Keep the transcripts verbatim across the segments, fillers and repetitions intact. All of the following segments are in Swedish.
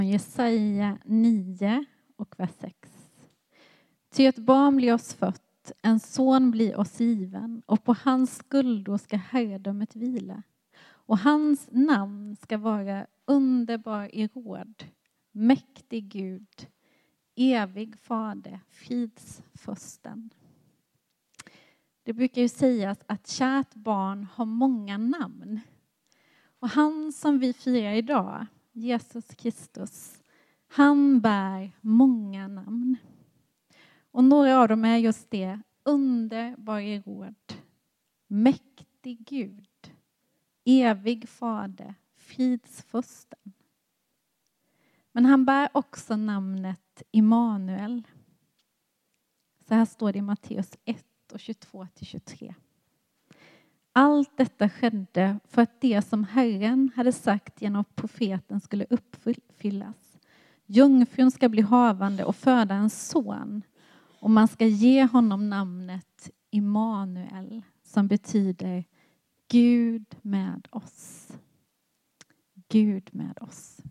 Jesaja nio och vers sex. Ty ett barn blir oss fött, en son blir oss given, och på hans skuldror ska herradömet vila. Och hans namn ska vara underbar i råd, mäktig Gud, evig fader, fridsfursten. Det brukar ju sägas att kärt barn har många namn. Och han som vi firar idag, Jesus Kristus, han bär många namn. Och några av dem är just det: underbar i råd, mäktig Gud, evig fader, fridsfursten. Men han bär också namnet Immanuel. Så här står det i Matteus ett och tjugotvå till tjugotre. Allt detta skedde för att det som Herren hade sagt genom profeten skulle uppfyllas. Jungfrun ska bli havande och föda en son, och man ska ge honom namnet Immanuel, som betyder Gud med oss. Gud med oss.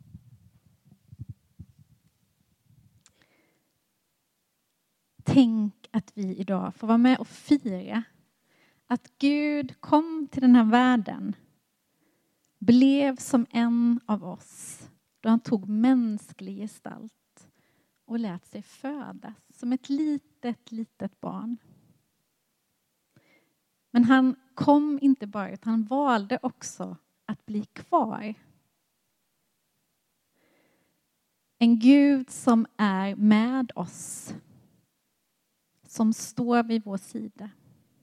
Tänk att vi idag får vara med och fira att Gud kom till den här världen, blev som en av oss då han tog mänsklig gestalt och lät sig födas som ett litet, litet barn. Men han kom inte bara, utan han valde också att bli kvar. En Gud som är med oss, som står vid vår sida.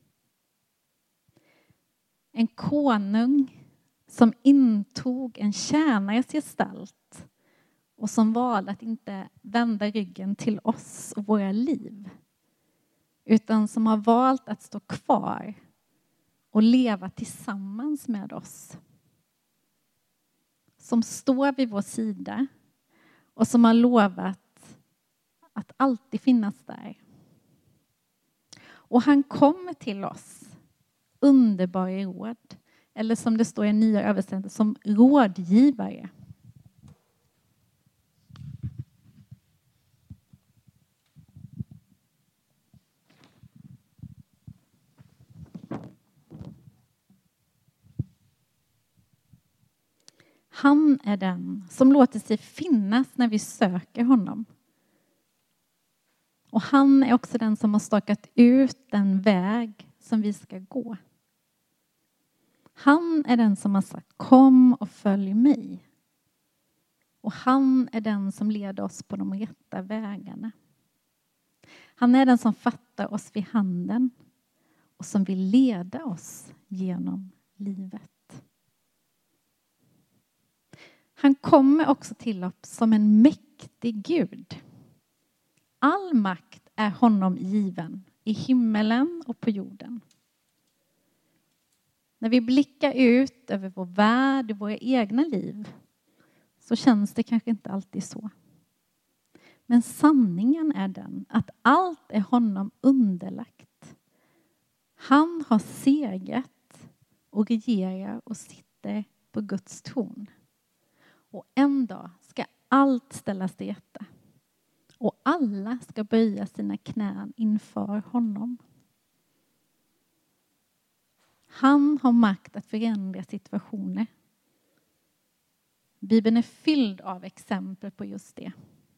En konung som intog en tjänares gestalt och som valde att inte vända ryggen till oss och våra liv, utan som har valt att stå kvar och leva tillsammans med oss. Som står vid vår sida och som har lovat att alltid finnas där. Och han kommer till oss underbar i råd, eller som det står i nya översättningar, som rådgivare. Han är den som låter sig finnas när vi söker honom. Och han är också den som har stakat ut den väg som vi ska gå. Han är den som har sagt: kom och följ mig. Och han är den som leder oss på de rätta vägarna. Han är den som fattar oss vid handen och som vill leda oss genom livet. Han kommer också till oss som en mäktig Gud. All makt är honom given i himmelen och på jorden. När vi blickar ut över vår värld och våra egna liv så känns det kanske inte alltid så. Men sanningen är den att allt är honom underlagt. Han har segrat och regerar och sitter på Guds tron. Och en dag ska allt ställas till rätta. Och alla ska böja sina knän inför honom. Han har makt att förändra situationer. Bibeln är fylld av exempel på just det.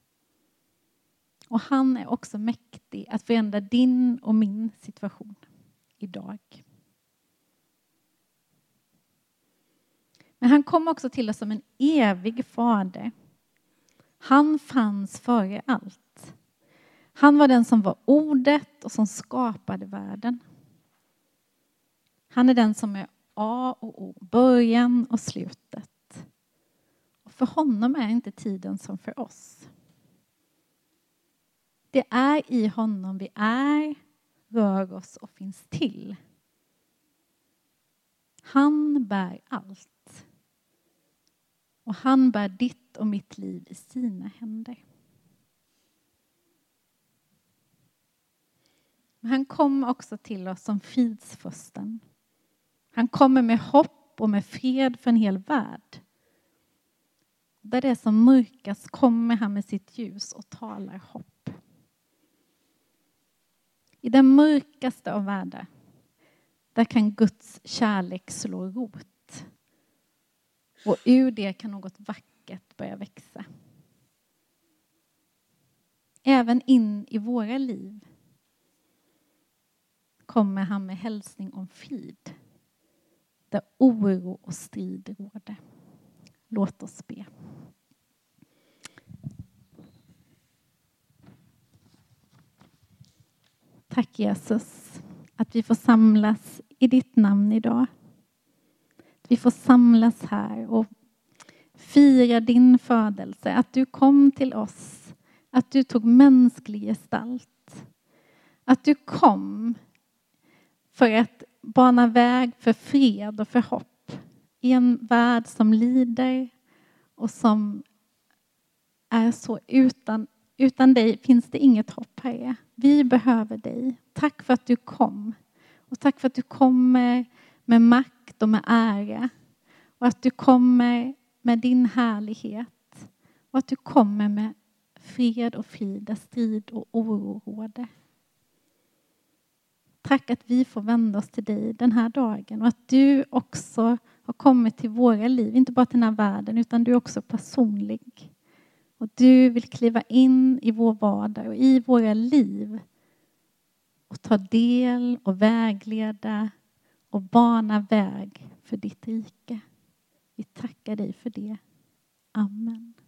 Och han är också mäktig att förändra din och min situation idag. Men han kom också till oss som en evig fader. Han fanns före allt. Han var den som var ordet och som skapade världen. Han är den som är A och O, början och slutet. Och för honom är inte tiden som för oss. Det är i honom vi är, rör oss och finns till. Han bär allt. Och han bär ditt och mitt liv i sina händer. Men han kommer också till oss som fridsfursten. Han kommer med hopp och med fred för en hel värld. där det är som mörkast kommer han med sitt ljus och talar hopp. I den mörkaste av världar, där kan Guds kärlek slå rot. Och ur det kan något vackert börja växa. Även in i våra liv kommer han med hälsning om frid, där oro och strid råder. Låt oss be. Tack Jesus att vi får samlas i ditt namn idag. Att vi får samlas här och fira din födelse. Att du kom till oss. Att du tog mänsklig gestalt. Att du kom för att bana väg för fred och för hopp. I en värld som lider och som är så utan, utan dig finns det inget hopp, Herre. Vi behöver dig. Tack för att du kom. Och tack för att du kommer med makt och med ära. Och att du kommer med din härlighet. Och att du kommer med fred och frid där strid och oro råder. Tack att vi får vända oss till dig den här dagen. Och att du också har kommit till våra liv. Inte bara till den här världen utan du är också personlig. Och du vill kliva in i vår vardag och i våra liv. Och ta del och vägleda och bana väg för ditt rike. Vi tackar dig för det. Amen.